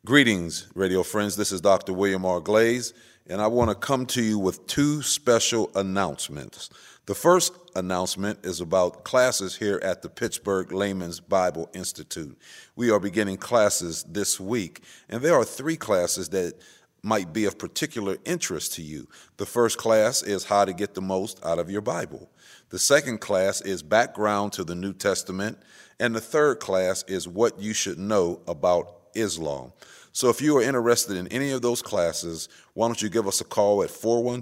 Greetings, radio friends. This is Dr. William R. Glaze, and I want to come to you with two special announcements. The first announcement is about classes here at the Pittsburgh Layman's Bible Institute. We are beginning classes this week, and there are three classes that might be of particular interest to you. The first class is how to get the most out of your Bible. The second class is background to the New Testament, and the third class is what you should know about Islam. So if you are interested in any of those classes, why don't you give us a call at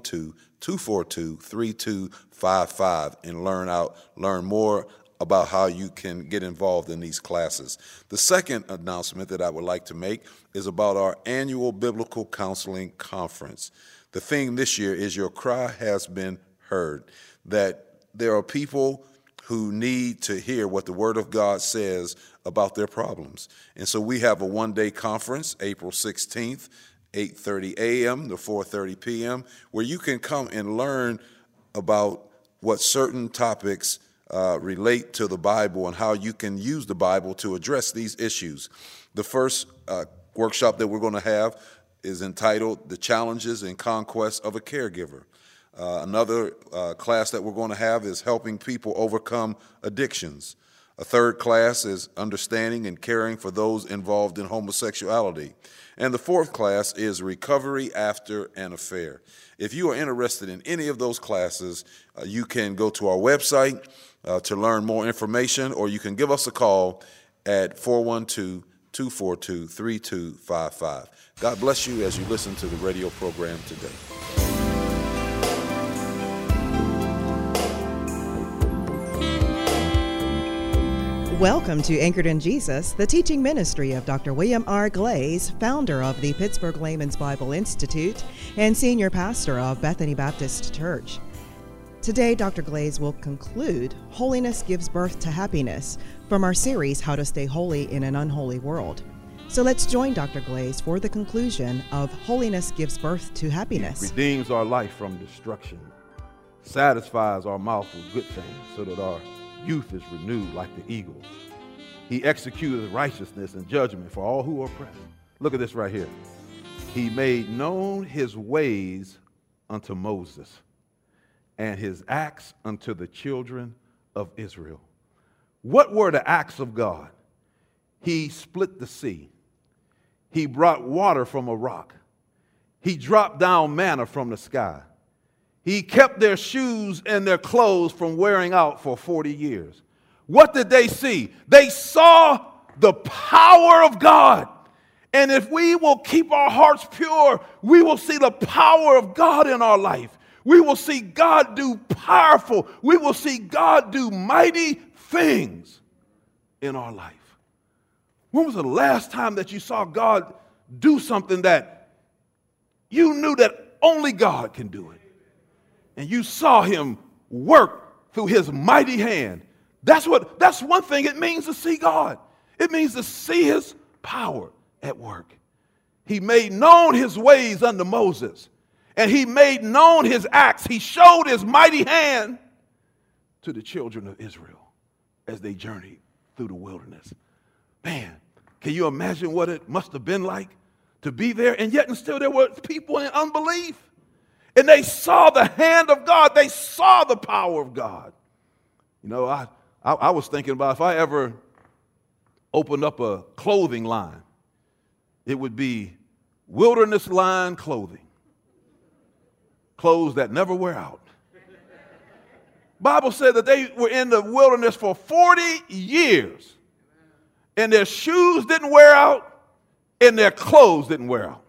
412-242-3255 and learn more about how you can get involved in these classes. The second announcement that I would like to make is about our annual Biblical Counseling Conference. The theme this year is Your Cry Has Been Heard, that there are people who need to hear what the Word of God says about their problems. And so we have a one-day conference, April 16th, 8:30 a.m. to 4:30 p.m., where you can come and learn about what certain topics relate to the Bible and how you can use the Bible to address these issues. The first workshop that we're going to have is entitled The Challenges and Conquests of a Caregiver. Another class that we're going to have is helping people overcome addictions. A third class is understanding and caring for those involved in homosexuality. And the fourth class is recovery after an affair. If you are interested in any of those classes, you can go to our website to learn more information, or you can give us a call at 412-242-3255. God bless you as you listen to the radio program today. Welcome to Anchored in Jesus, the teaching ministry of Dr. William R. Glaze, founder of the Pittsburgh Layman's Bible Institute and senior pastor of Bethany Baptist Church. Today, Dr. Glaze will conclude Holiness Gives Birth to Happiness from our series, How to Stay Holy in an Unholy World. So let's join Dr. Glaze for the conclusion of Holiness Gives Birth to Happiness. He redeems our life from destruction, satisfies our mouth with good things so that our youth is renewed like the eagles. He executes righteousness and judgment for all who are oppressed. Look at this right here. He made known his ways unto Moses and his acts unto the children of Israel. What were the acts of God? He split the sea. He brought water from a rock. He dropped down manna from the sky. He kept their shoes and their clothes from wearing out for 40 years. What did they see? They saw the power of God. And if we will keep our hearts pure, we will see the power of God in our life. We will see God do powerful. We will see God do mighty things in our life. When was the last time that you saw God do something that you knew that only God can do it? And you saw him work through his mighty hand. That's one thing it means to see God. It means to see his power at work. He made known his ways unto Moses, and he made known his acts. He showed his mighty hand to the children of Israel as they journeyed through the wilderness. Man, can you imagine what it must have been like to be there? And yet and still there were people in unbelief. And they saw the hand of God. They saw the power of God. You know, I was thinking about if I ever opened up a clothing line, it would be Wilderness Line Clothing. Clothes that never wear out. Bible said that they were in the wilderness for 40 years. And their shoes didn't wear out, and their clothes didn't wear out.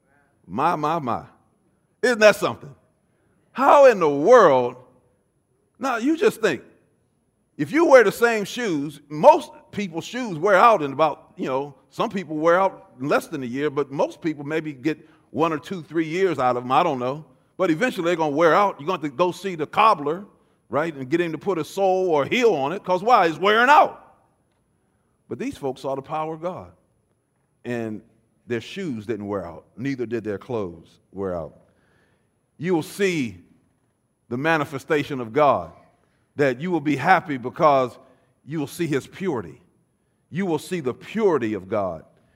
My. Isn't that something? How in the world? Now, you just think, if you wear the same shoes, most people's shoes wear out in about, some people wear out in less than a year, but most people maybe get 1 or 2, 3 years out of them. I don't know. But eventually they're going to wear out. You're going to have to go see the cobbler, right, and get him to put a sole or a heel on it, because why? It's wearing out. But these folks saw the power of God, and their shoes didn't wear out. Neither did their clothes wear out. You will see the manifestation of God, that you will be happy because you will see his purity. You will see the purity of God.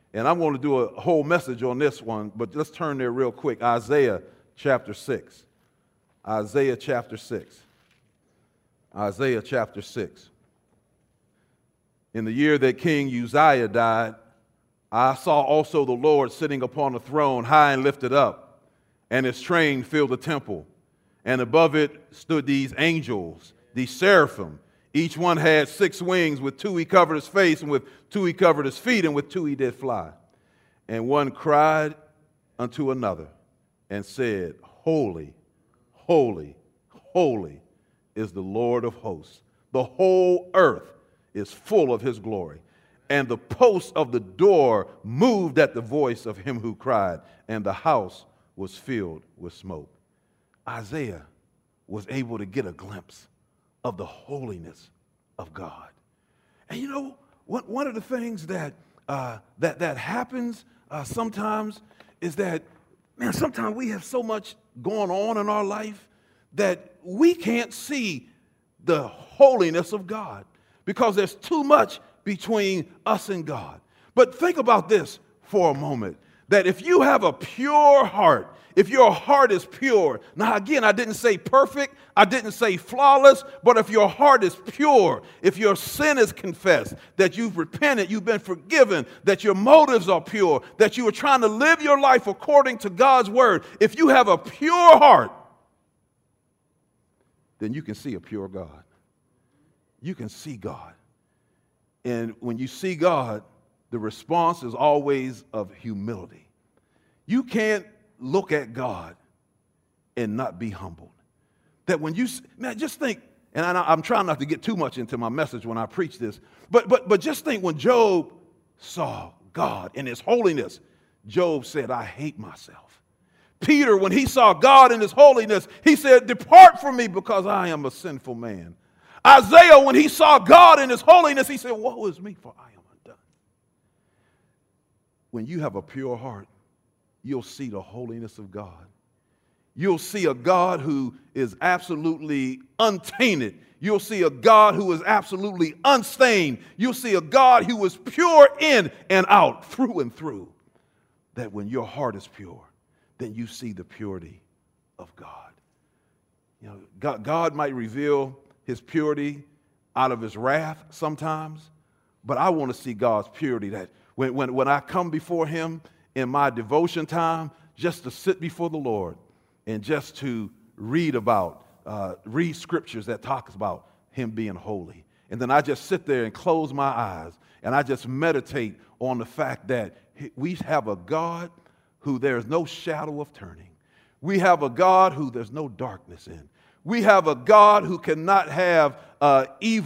And I'm going to do a whole message on this one, but let's turn there real quick. Isaiah chapter 6. Isaiah chapter 6. Isaiah chapter 6. In the year that King Uzziah died, I saw also the Lord sitting upon a throne, high and lifted up, and his train filled the temple. And above it stood these angels, these seraphim. Each one had 6 wings. With 2 he covered his face, and with 2 he covered his feet, and with 2 he did fly. And one cried unto another and said, Holy, holy, holy is the Lord of hosts. The whole earth is full of his glory. And the posts of the door moved at the voice of him who cried, and the house was filled with smoke. Isaiah was able to get a glimpse of the holiness of God. And you know, one of the things that happens sometimes is that, man, sometimes we have so much going on in our life that we can't see the holiness of God because there's too much between us and God. But think about this for a moment, that if you have a pure heart, if your heart is pure, now again, I didn't say perfect, I didn't say flawless, but if your heart is pure, if your sin is confessed, that you've repented, you've been forgiven, that your motives are pure, that you are trying to live your life according to God's word, if you have a pure heart, then you can see a pure God. You can see God. And when you see God, the response is always of humility. You can't look at God and not be humbled. That when you, man, just think, and I'm trying not to get too much into my message when I preach this, but just think when Job saw God in his holiness, Job said, I hate myself. Peter, when he saw God in his holiness, he said, depart from me because I am a sinful man. Isaiah, when he saw God in his holiness, he said, woe is me, for I am undone. When you have a pure heart, you'll see the holiness of God. You'll see a God who is absolutely untainted. You'll see a God who is absolutely unstained. You'll see a God who is pure in and out, through and through. That when your heart is pure, then you see the purity of God. You know, God might reveal his purity out of his wrath sometimes, but I want to see God's purity, that when I come before him in my devotion time, just to sit before the Lord and just to read scriptures that talks about him being holy. And then I just sit there and close my eyes and I just meditate on the fact that we have a God who there's no shadow of turning. We have a God who there's no darkness in. We have a God who cannot have an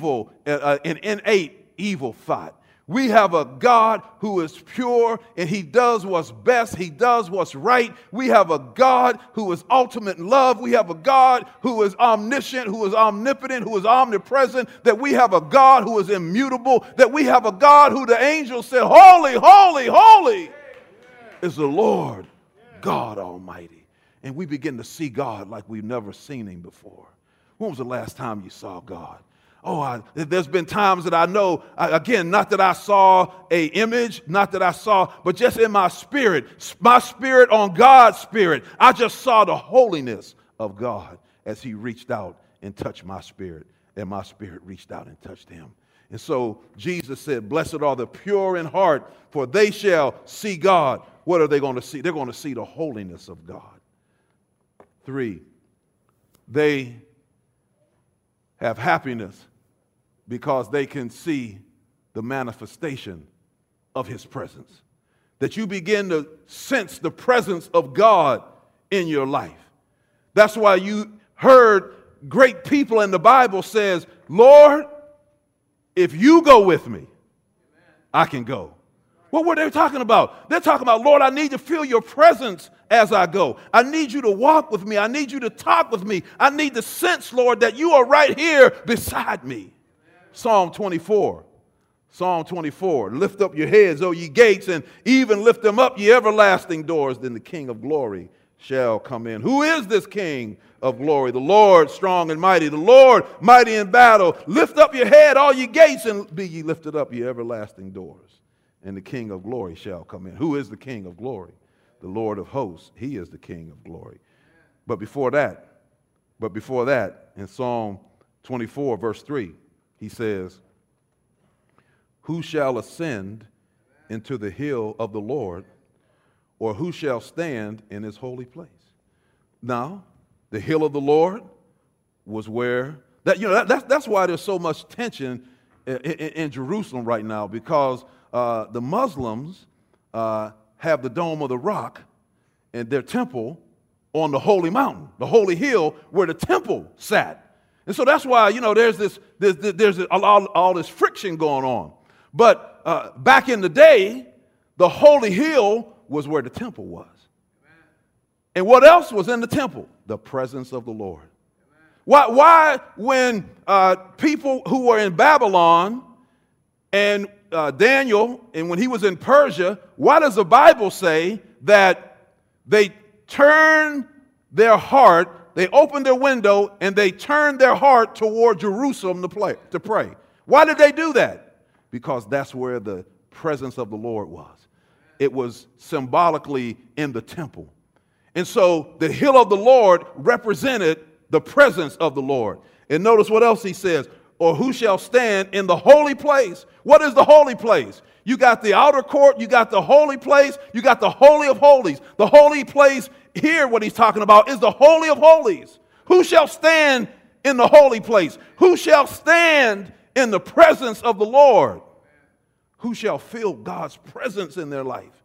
innate evil thought. We have a God who is pure and he does what's best. He does what's right. We have a God who is ultimate in love. We have a God who is omniscient, who is omnipotent, who is omnipresent. That we have a God who is immutable. That we have a God who the angels said, holy, holy, holy is the Lord God Almighty. And we begin to see God like we've never seen him before. When was the last time you saw God? There's been times that I know, again, not that I saw an image, not that I saw, but just in my spirit on God's spirit, I just saw the holiness of God as he reached out and touched my spirit, and my spirit reached out and touched him. And so Jesus said, blessed are the pure in heart, for they shall see God. What are they going to see? They're going to see the holiness of God. 3, they have happiness because they can see the manifestation of his presence. That you begin to sense the presence of God in your life. That's why you heard great people in the Bible says, Lord, if you go with me, I can go. What were they talking about? They're talking about, Lord, I need to feel your presence as I go. I need you to walk with me. I need you to talk with me. I need to sense, Lord, that you are right here beside me. Psalm 24. Psalm 24. Lift up your heads, O ye gates, and even lift them up, ye everlasting doors. Then the King of glory shall come in. Who is this King of glory? The Lord strong and mighty. The Lord mighty in battle. Lift up your head, all ye gates, and be ye lifted up, ye everlasting doors. and the King of glory shall come in. Who is the King of glory? The Lord of hosts. He is the King of glory. But before that, in Psalm 24, verse 3, he says, who shall ascend into the hill of the Lord, or who shall stand in his holy place? Now, the hill of the Lord was where, that's why there's so much tension in Jerusalem right now, because the Muslims have the Dome of the Rock and their temple on the holy mountain, the holy hill where the temple sat. And so that's why, there's all this friction going on. But back in the day, the holy hill was where the temple was. And what else was in the temple? The presence of the Lord. Why when people who were in Babylon and Daniel, and when he was in Persia, why does the Bible say that they turned their heart, they opened their window, and they turned their heart toward Jerusalem to pray? Why did they do that? Because that's where the presence of the Lord was. It was symbolically in the temple. And so the hill of the Lord represented the presence of the Lord. And notice what else he says, or who shall stand in the holy place? What is the holy place? You got the outer court, you got the holy place, you got the holy of holies. The holy place here, what he's talking about, is the holy of holies. Who shall stand in the holy place? Who shall stand in the presence of the Lord? Who shall feel God's presence in their life?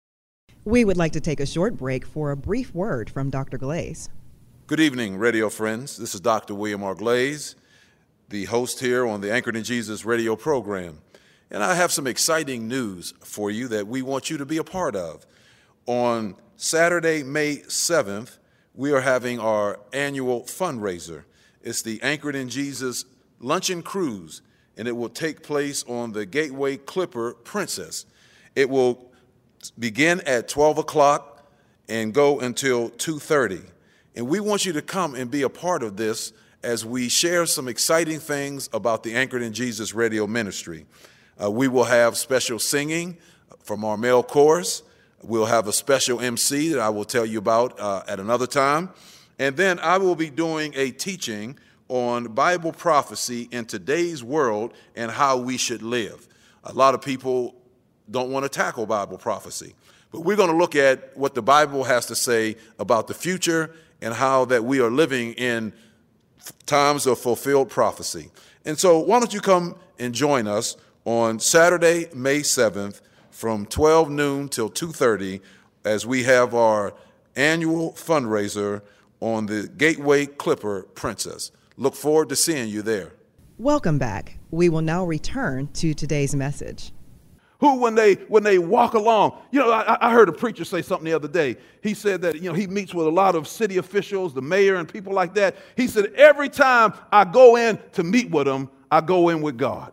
We would like to take a short break for a brief word from Dr. Glaze. Good evening, radio friends. This is Dr. William R. Glaze, the host here on the Anchored in Jesus radio program. And I have some exciting news for you that we want you to be a part of. On Saturday, May 7th, we are having our annual fundraiser. It's the Anchored in Jesus Luncheon Cruise, and it will take place on the Gateway Clipper Princess. It will begin at 12 o'clock and go until 2:30. And we want you to come and be a part of this as we share some exciting things about the Anchored in Jesus radio ministry. We will have special singing from our male chorus. We'll have a special MC that I will tell you about at another time. And then I will be doing a teaching on Bible prophecy in today's world and how we should live. A lot of people don't want to tackle Bible prophecy, but we're going to look at what the Bible has to say about the future and how that we are living in times of fulfilled prophecy. And so why don't you come and join us on Saturday, May 7th from 12 noon till 2:30 as we have our annual fundraiser on the Gateway Clipper Princess. Look forward to seeing you there. Welcome back. We will now return to today's message. Who, when they walk along, I heard a preacher say something the other day. He said that, he meets with a lot of city officials, the mayor and people like that. He said, every time I go in to meet with them, I go in with God.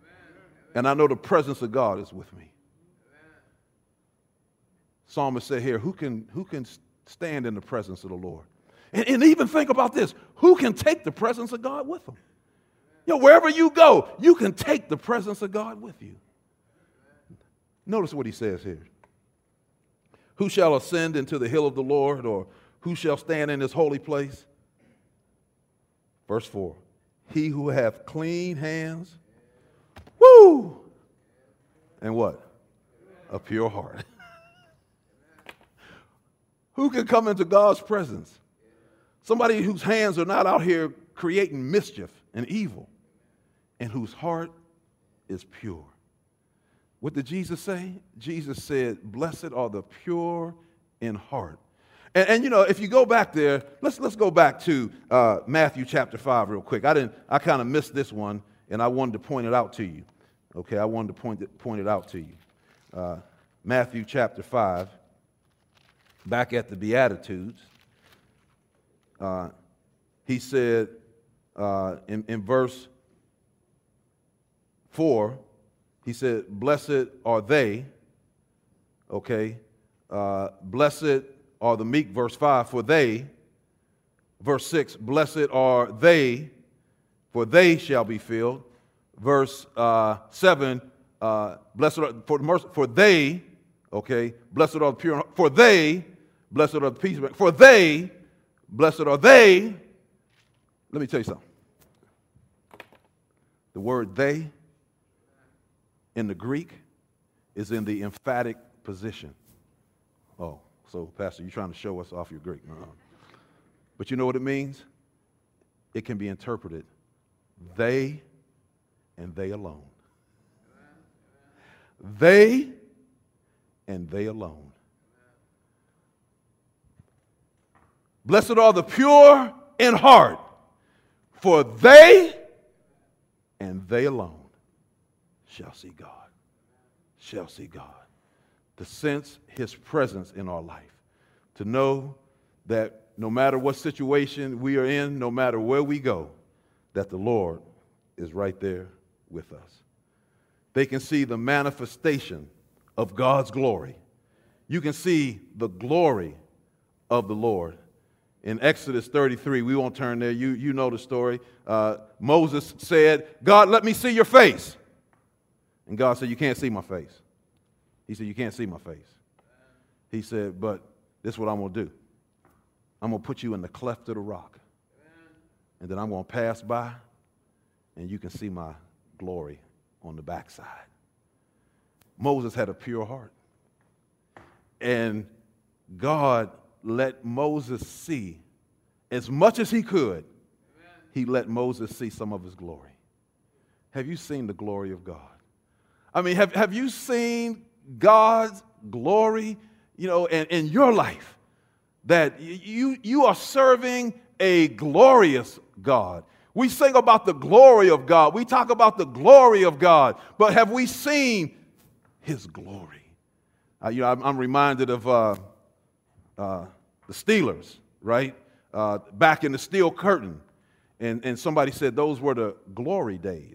And I know the presence of God is with me. Psalmist said here, who can stand in the presence of the Lord? And even think about this. Who can take the presence of God with them? Wherever you go, you can take the presence of God with you. Notice what he says here. Who shall ascend into the hill of the Lord, or who shall stand in his holy place? Verse 4. He who hath clean hands, and what? A pure heart. Who can come into God's presence? Somebody whose hands are not out here creating mischief and evil, and whose heart is pure. What did Jesus say? Jesus said, blessed are the pure in heart. And if you go back there, let's go back to Matthew chapter 5 real quick. I kind of missed this one, and I wanted to point it out to you. Okay, I wanted to point it out to you. Matthew chapter 5, back at the Beatitudes, he said in verse 4, he said, blessed are they, okay, blessed are the meek, verse 5, for they, verse 6, blessed are they, for they shall be filled, verse 7, blessed are for they, okay, blessed are the pure, for they, blessed are the peacemakers, for they, blessed are they. Let me tell you something. The word they in the Greek is in the emphatic position. Oh, so Pastor, you're trying to show us off your Greek. But you know what it means? It can be interpreted they and they alone. They and they alone. Blessed are the pure in heart, for they and they alone shall see God. Shall see God. To sense his presence in our life. To know that no matter what situation we are in, no matter where we go, that the Lord is right there with us. They can see the manifestation of God's glory. You can see the glory of the Lord. In Exodus 33, we won't turn there. You know the story. Moses said, God, let me see your face. And God said, you can't see my face. He said, you can't see my face. He said, but this is what I'm going to do. I'm going to put you in the cleft of the rock. And then I'm going to pass by, and you can see my glory on the backside. Moses had a pure heart. And God let Moses see as much as he could. He let Moses see some of his glory. Have you seen the glory of God? I mean, have you seen God's glory, in your life? That you are serving a glorious God. We sing about the glory of God. We talk about the glory of God. But have we seen his glory? I'm reminded of the Steelers, right? Back in the Steel Curtain. And somebody said those were the glory days.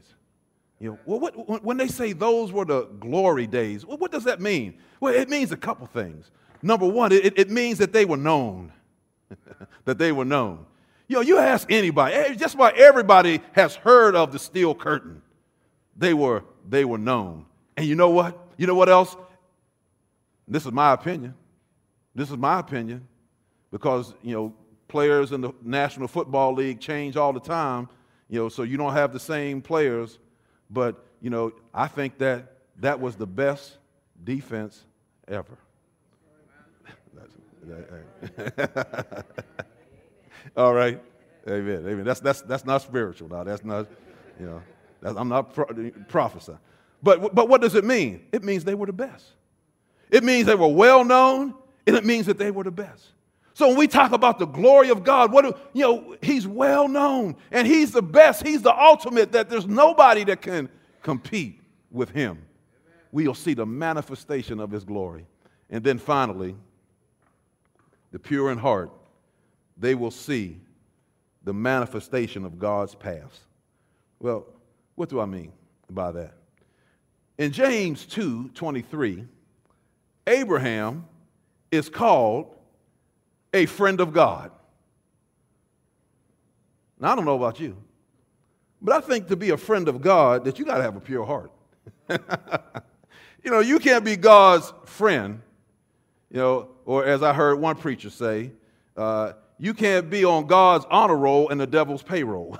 When they say those were the glory days, what does that mean? Well, it means a couple things. Number one, it means that they were known. That they were known. You ask anybody, just about everybody has heard of the Steel Curtain. They were known. And you know what? You know what else? This is my opinion. This is my opinion. Because, players in the National Football League change all the time, so you don't have the same players. But, I think that was the best defense ever. All right. Amen. Amen. That's not spiritual now. That's not, I'm not prophesying. But what does it mean? It means they were the best. It means they were well known, and it means that they were the best. So when we talk about the glory of God, he's well known, and he's the best. He's the ultimate, that there's nobody that can compete with him. We'll see the manifestation of his glory. And then finally, the pure in heart, they will see the manifestation of God's paths. Well, what do I mean by that? In James 2:23, Abraham is called a friend of God. Now, I don't know about you, but I think to be a friend of God, that you got to have a pure heart. You can't be God's friend, or as I heard one preacher say, you can't be on God's honor roll and the devil's payroll.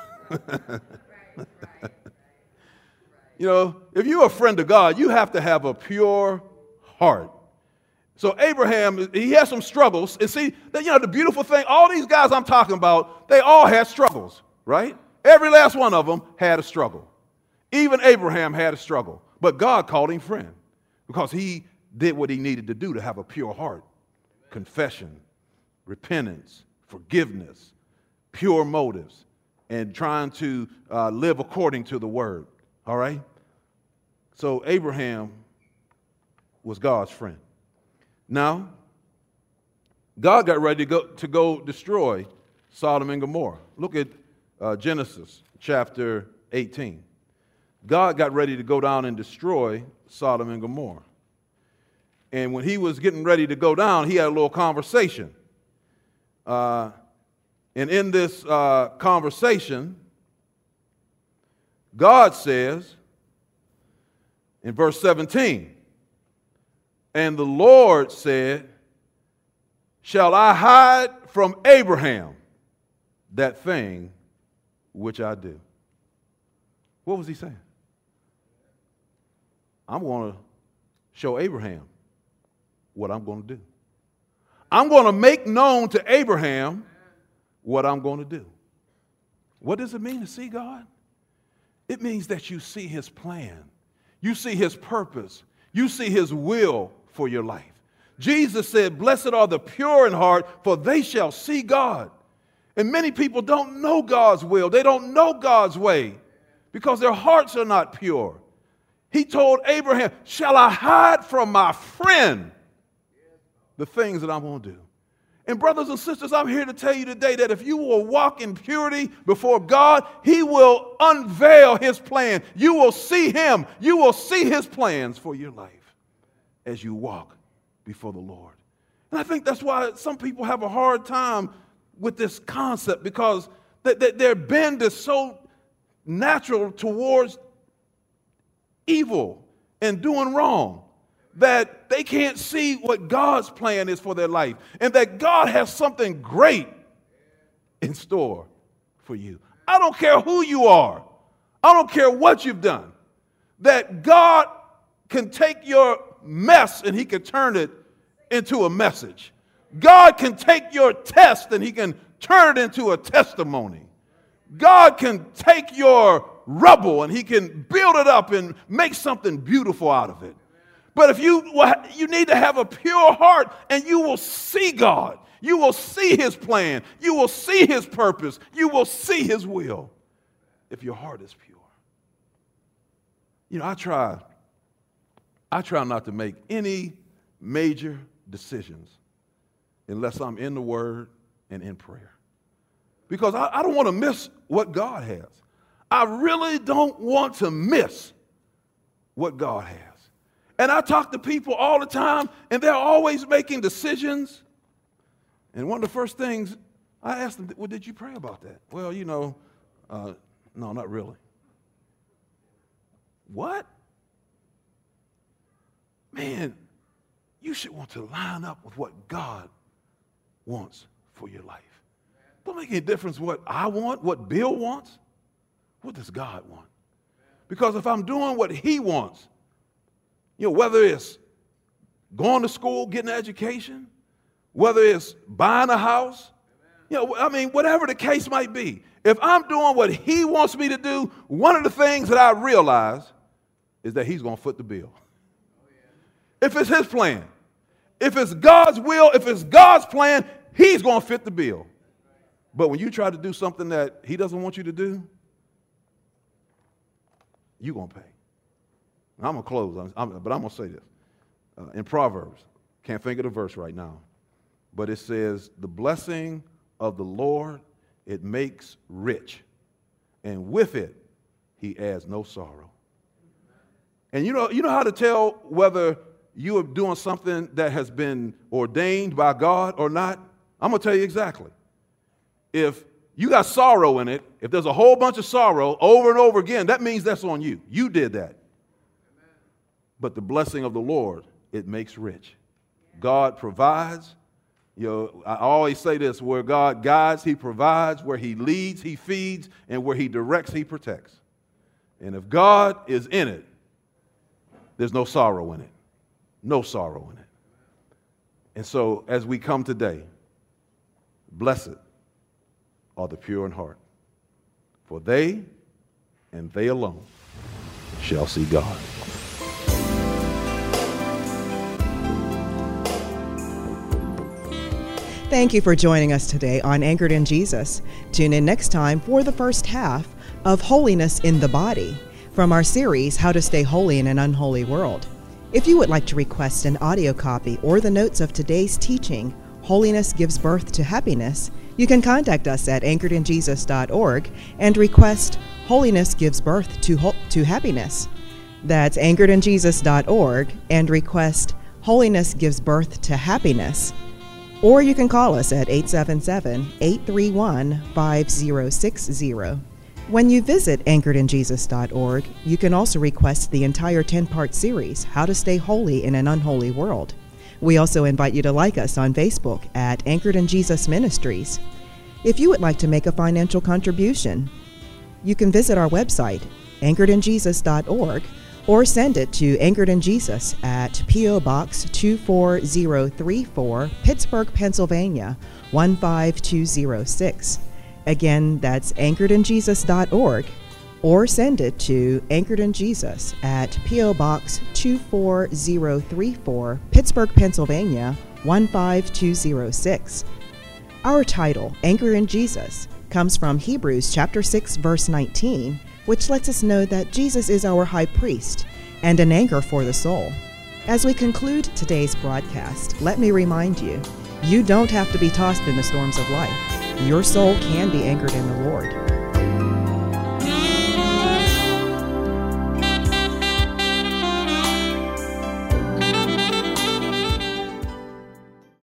If you're a friend of God, you have to have a pure heart. So Abraham, he had some struggles. And see, the beautiful thing, all these guys I'm talking about, they all had struggles, right? Every last one of them had a struggle. Even Abraham had a struggle. But God called him friend because he did what he needed to do to have a pure heart. Confession, repentance, forgiveness, pure motives, and trying to live according to the word. All right? So Abraham was God's friend. Now, God got ready to go destroy Sodom and Gomorrah. Look at Genesis chapter 18. God got ready to go down and destroy Sodom and Gomorrah. And when he was getting ready to go down, he had a little conversation. And in this conversation, God says, In verse 17, and the Lord said, shall I hide from Abraham that thing which I do? What was he saying? I'm going to show Abraham what I'm going to do. I'm going to make known to Abraham what I'm going to do. What does it mean to see God? It means that you see his plan. You see his purpose. You see his will for your life. Jesus said, blessed are the pure in heart, for they shall see God. And many people don't know God's will. They don't know God's way because their hearts are not pure. He told Abraham, shall I hide from my friend the things that I'm going to do? And brothers and sisters, I'm here to tell you today that if you will walk in purity before God, he will unveil his plan. You will see him. You will see his plans for your life as you walk before the Lord. And I think that's why some people have a hard time with this concept, because their bend is so natural towards evil and doing wrong that they can't see what God's plan is for their life, and that God has something great in store for you. I don't care who you are. I don't care what you've done. That God can take your mess and he can turn it into a message. God can take your test and he can turn it into a testimony. God can take your rubble and he can build it up and make something beautiful out of it. But if you need to have a pure heart, and you will see God. You will see his plan. You will see his purpose. You will see his will if your heart is pure. You know, I try not to make any major decisions unless I'm in the Word and in prayer. Because I don't want to miss what God has. I really don't want to miss what God has. And I talk to people all the time, and they're always making decisions. And one of the first things I asked them, well, did you pray about that? Well, no, not really. What? Man, you should want to line up with what God wants for your life. Don't make any difference what I want, what Bill wants. What does God want? Because if I'm doing what he wants, whether it's going to school, getting an education, whether it's buying a house, whatever the case might be, if I'm doing what he wants me to do, one of the things that I realize is that he's going to foot the bill. If it's his plan, if it's God's will, if it's God's plan, he's going to fit the bill. But when you try to do something that he doesn't want you to do, you're going to pay. I'm going to close, but I'm going to say this. In Proverbs, can't think of the verse right now, but it says, the blessing of the Lord, it makes rich, and with it, he adds no sorrow. And you know how to tell whether you are doing something that has been ordained by God or not? I'm going to tell you exactly. If you got sorrow in it, if there's a whole bunch of sorrow over and over again, that means that's on you. You did that. But the blessing of the Lord, it makes rich. God provides. I always say this, where God guides, he provides. Where he leads, he feeds. And where he directs, he protects. And if God is in it, there's no sorrow in it. No sorrow in it. And so as we come today, blessed are the pure in heart, for they and they alone shall see God. Thank you for joining us today on Anchored in Jesus. Tune in next time for the first half of Holiness in the Body from our series, How to Stay Holy in an Unholy World. If you would like to request an audio copy or the notes of today's teaching, Holiness Gives Birth to Happiness, you can contact us at anchoredinjesus.org and request Holiness Gives Birth to Happiness. That's anchoredinjesus.org and request Holiness Gives Birth to Happiness. Or you can call us at 877-831-5060. When you visit anchoredinjesus.org, you can also request the entire 10-part series, How to Stay Holy in an Unholy World. We also invite you to like us on Facebook at Anchored in Jesus Ministries. If you would like to make a financial contribution, you can visit our website, anchoredinjesus.org, or send it to Anchored in Jesus at P.O. Box 24034, Pittsburgh, Pennsylvania, 15206. Again, that's anchoredinjesus.org, or send it to Anchored in Jesus at P.O. Box 24034, Pittsburgh, Pennsylvania, 15206. Our title, Anchored in Jesus, comes from Hebrews chapter 6, verse 19, which lets us know that Jesus is our high priest and an anchor for the soul. As we conclude today's broadcast, let me remind you, you don't have to be tossed in the storms of life. Your soul can be anchored in the Lord.